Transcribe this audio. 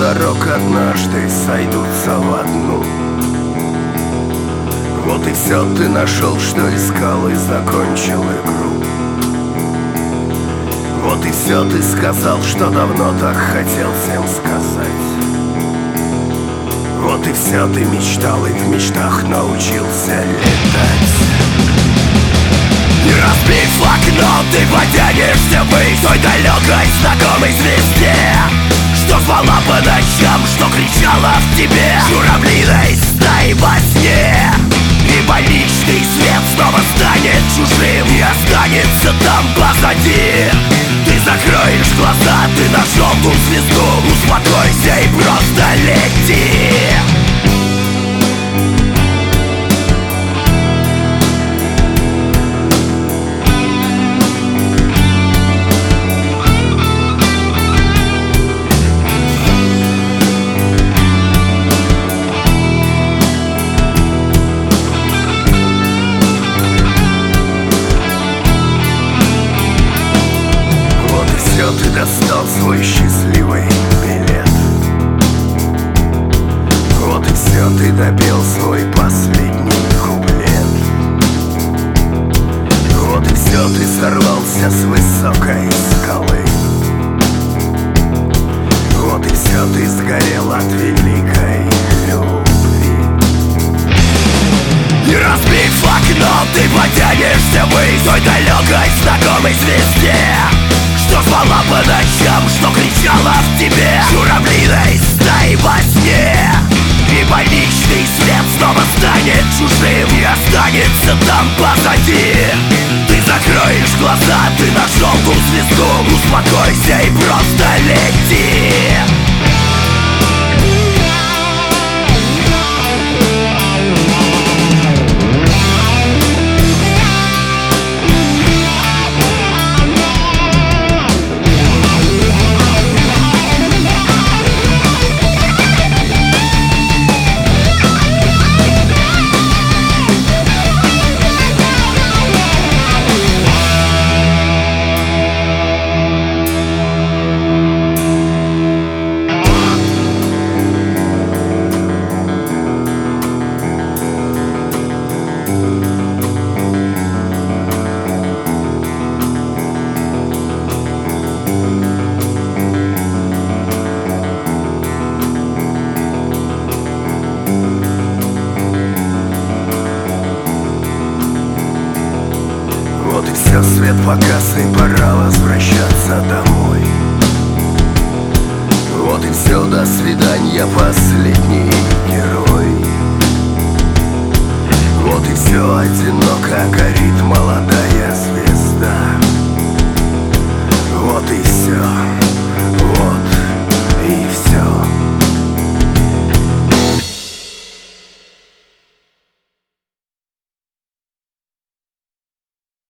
дорог однажды сойдутся в одну. Вот и все, ты нашел, что искал, и закончил игру. Вот и все, ты сказал, что давно так хотел всем сказать. Вот и все, ты мечтал и в мечтах научился летать. И разбив окно, ты потянешься ввысь той далекой знакомой звезде, что звала по ночам, что кричала в тебе журавлиной стаи во сне. И больничный свет снова станет чужим и останется там позади. Ты закроешь глаза, ты нашел ту звезду, успокойся и просто лети. Ты достал свой счастливый билет. Вот и все, ты допел свой последний куплет. Вот и все, ты сорвался с высокой скалы. Вот и все, ты сгорел от великой любви. И разбив окно, ты потянешься ввысь той далекой знакомой звезде, что звала по ночам, что кричала в тебе журавлиной стаи во сне. И больничный свет снова станет чужим и останется там позади. Ты закроешь глаза, ты нашел ту звезду, успокойся и просто лети. Вот и все, свет погас, и пора возвращаться домой. Вот и все, до свидания, последний герой. Вот и все, одиноко горит молодая звезда.